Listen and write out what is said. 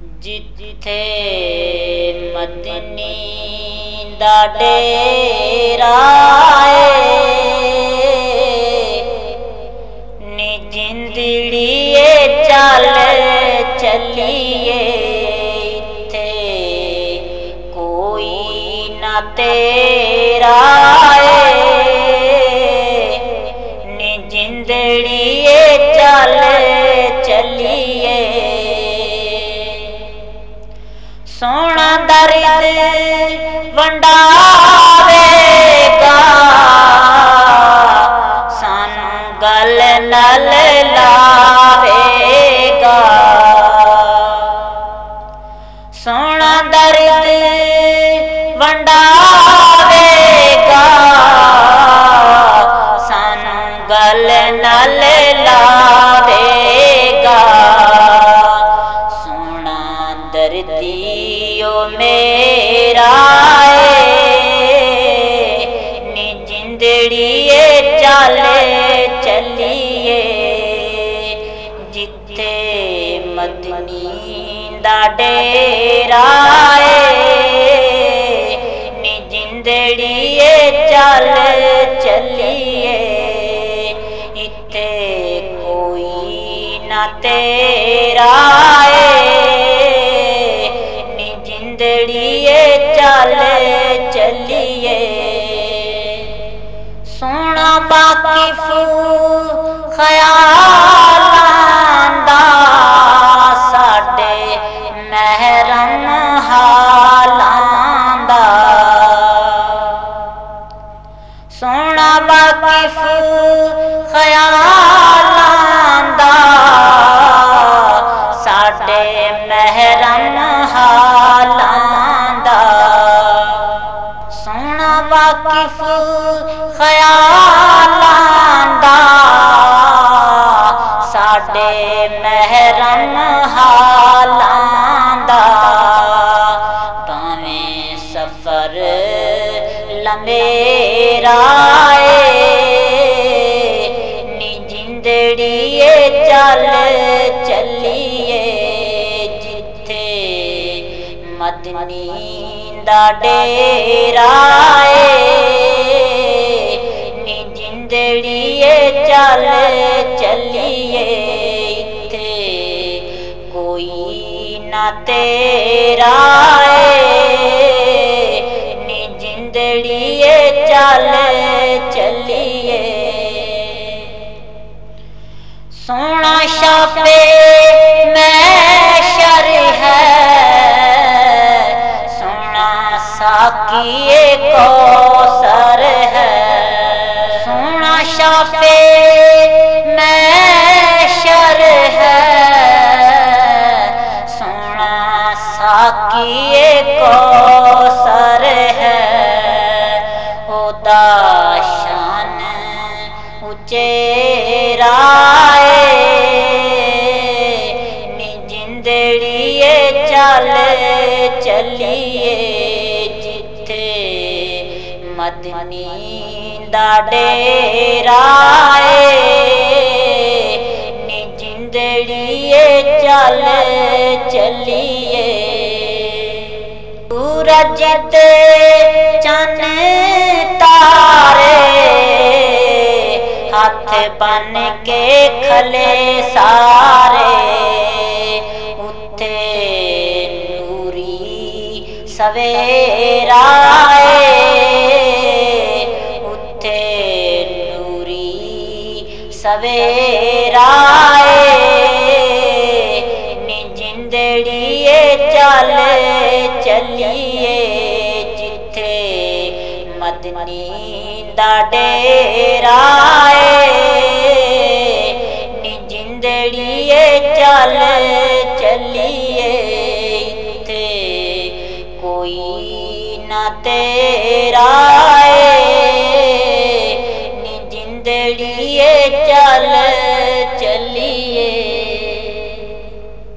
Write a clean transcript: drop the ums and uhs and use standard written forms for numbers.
जिथे मदनी दा डेरा नी जिंदड़िए चल चलिए इथे कोई ना तेरा नी जिंदड़िए चल चलिए सोना दर्द वंडावेगा सानू गल नल लावेगा सोना दर्द वंडावेगा सानू गल नल लावेगा सोना दर्दियो मेरा नी जिंदड़िए चल चलिए जिथे मदनी दा डेरा नी जिंदड़िए चल चलिए इथे कोई ना तेरा नी जिंदड़िए चल चलिए सोना वाकिफ ख्यालां दा साडे महरम हालां दा सोना वाकिफ ख्यालां दा साडे महरम हालां दा सोना वाकिफ ख्यालां दा साडे महरम हालां दा भावें सफर लंबेरा नी जिंदड़िए चल चलिए जिथे मदनी दा डेरा नी जिंदड़िए चल चलिए इथे कोई ना तेरा नी जिंदड़िए चल चलिए सोना शाफे महशर है सोना साकिए कौसर है सोना शाफे महशर है सोना साकिए कौसर है ओदा शान उचेरा नी जिंदड़िए चल चलिए जिथे मदनी दा डेरा नी जिंदड़िए चल चलिए सूरज ते चन तारे हाथ बन के खले सारे उथे नूरी सवेरा उथे नूरी सवेरा नी जिंदड़िए चल चलिए जिथे मदनी दा डेरा नी जिंदड़िए चल चलिए इथे कोई ना तेरा नी जिंदड़िए चल